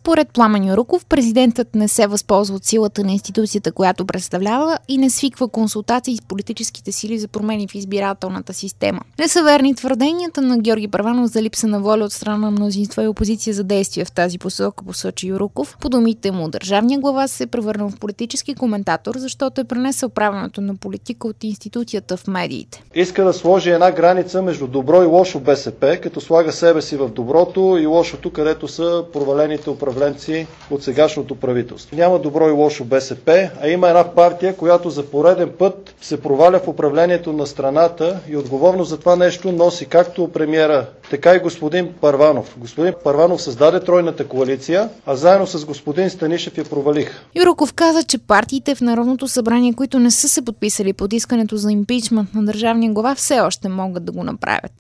Според Пламен Юруков, президентът не се възползва от силата на институцията, която представлява и не свиква консултации с политическите сили за промени в избирателната система. Не са верни твърденията на Георги Първанов за липса на воля от страна на мнозинство и опозиция за действия в тази посока, посочи Юруков. По думите му, държавният глава се е превърнал в политически коментатор, защото е пренесъл правенето на политика от институцията в медиите. Иска да сложи една граница между добро и лошо БСП, като слага себе си в доброто и лошото, където са провалените управленци от сегашното правителство. Няма добро и лошо БСП, а има една партия, която за пореден път се проваля в управлението на страната и отговорност за това нещо носи както премиера, така и господин Първанов. Господин Първанов създаде тройната коалиция, а заедно с господин Станишев я провалиха. Юруков каза, че партиите в Народното събрание, които не са се подписали под искането за импичмент на държавния глава, все още могат да го направят.